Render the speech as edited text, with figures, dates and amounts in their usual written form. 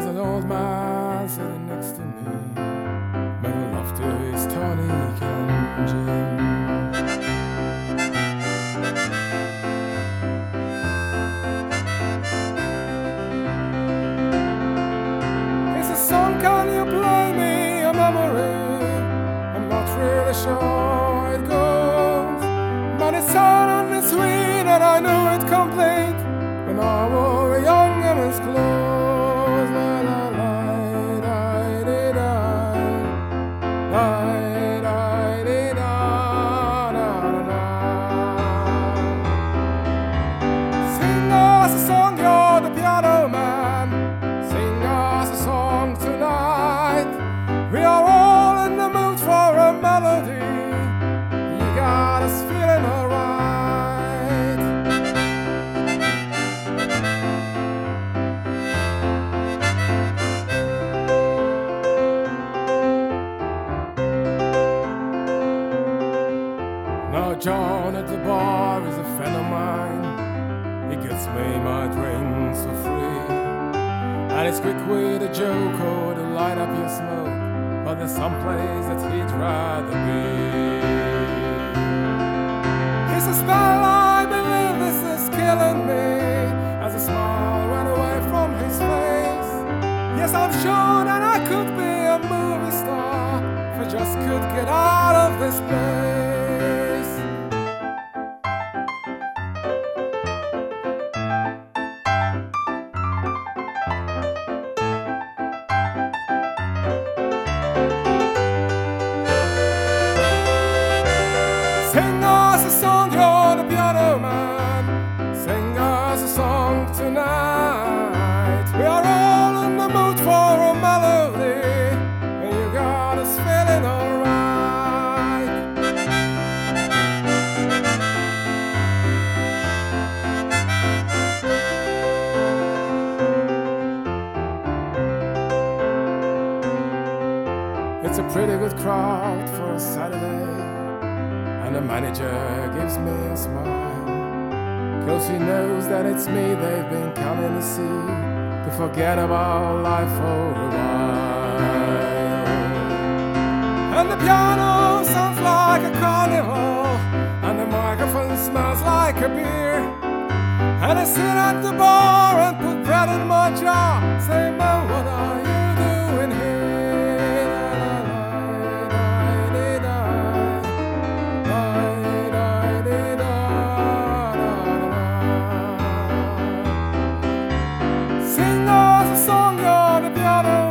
There's an old man sitting next to me, making love to his tonic and gin. It's a song, can you play me a memory? I'm not really sure how it goes, but it's sad and it's sweet and I knew it complete when I were young and it's close. La la la, da di da, da di da, da da da. Sing us a song, you're the piano man. Sing us a song tonight. We are all in the mood for a melody. You got us feeling alright. Now John at the bar is a friend of mine. He gets me my drinks for free, and it's quick with a joke or to light up your smoke, but there's some place that he'd rather be. It's a spell, I believe this is killing me, as a smile ran away from his face. Yes, I'm sure that I could be a movie star if I just could get out of this place. Sing us a song, you're the piano man. Sing us a song tonight. We are all in the mood for a melody, and you got us feeling alright. It's a pretty good crowd for a Saturday, and the manager gives me a smile, 'cause he knows that it's me they've been coming to see, to forget about life for a while. And the piano sounds like a carnival, and the microphone smells like a beer. And I sit at the bar and put bread in my jar, say, man, what are you doing here? Sing us a song, you're the piano